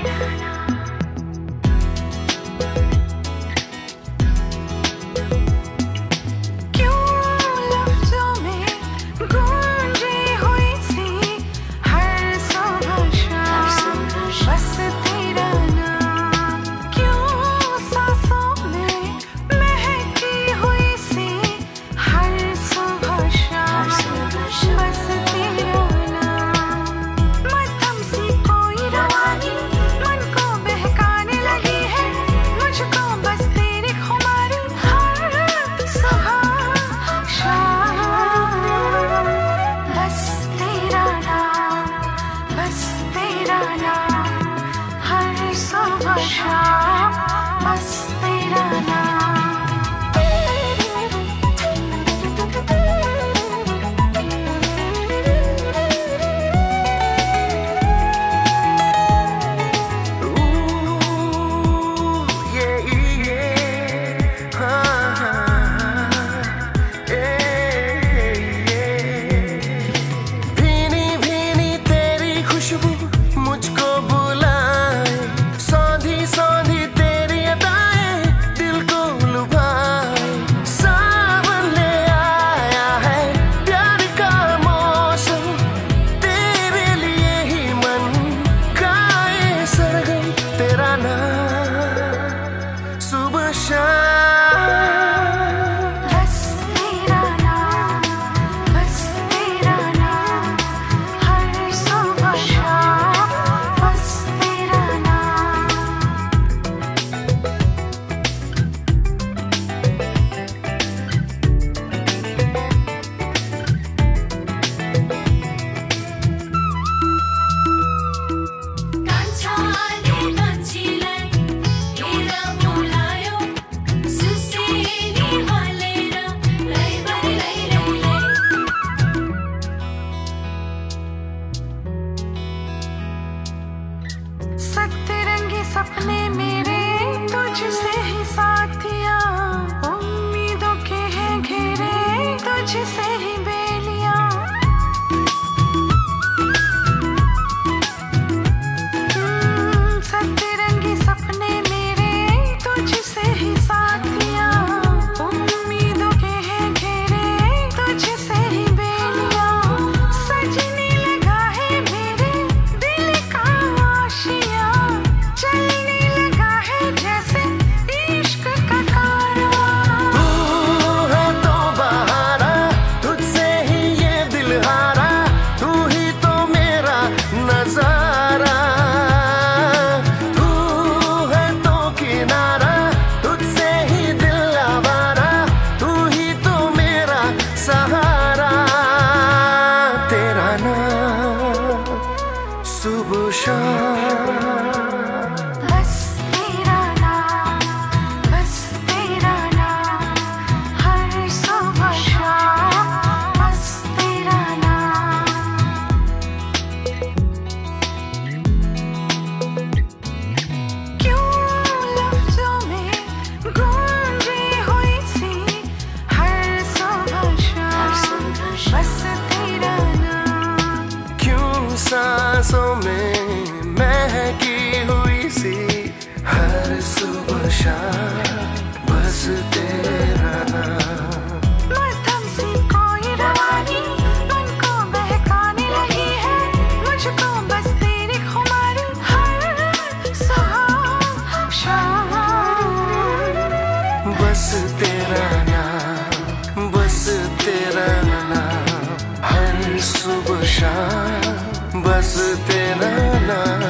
सपने मेरे तुझसे ही साथिया, उम्मीदों के हैं घेरे तुझसे ही बेलियां। सतरंगी सपने मेरे तुझसे ही साथिया, उम्मीदों के हैं घेरे तुझसे ही बेलियां। सजने लगा है मेरे दिल का आशिया, चलने लगा है जैसे इश्क का कारवां। तू है तो बहारा, तुझसे ही ये दिल हारा, तू ही तो मेरा नजारा। तू है तो किनारा, तुझसे ही दिल आवारा, तू ही तो मेरा सहारा। तेरा नाम सुबह शाम, बस तेरा नाम, बस तेरा नाम, हर सुबह शाम, बस तेरा नाम। क्यों लफ्जों में गूंजी हुई सी हर सुबह शाम, बस तेरा नाम। क्यों सांसों में महकी हुई सी हर सुबह शाम, बस तेरा नाम। मध्यम सी कोई रवानी मन को बहकाने लगी है, मुझको बस तेरी खुमारी हर सुबह शाम। बस तेरा नाम, बस तेरा नाम, हर सुबह शाम, बस तेरा नाम।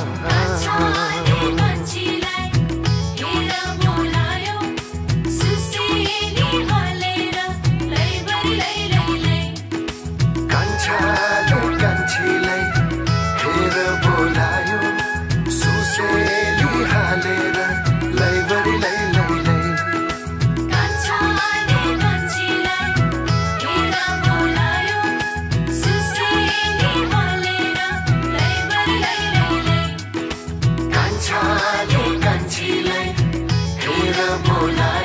कान्छाले कान्छीलाई हेर बोलायो, सुसेली हालेर लैबरी लै लै लै। कान्छाले कान्छीलाई हेर बोलायो,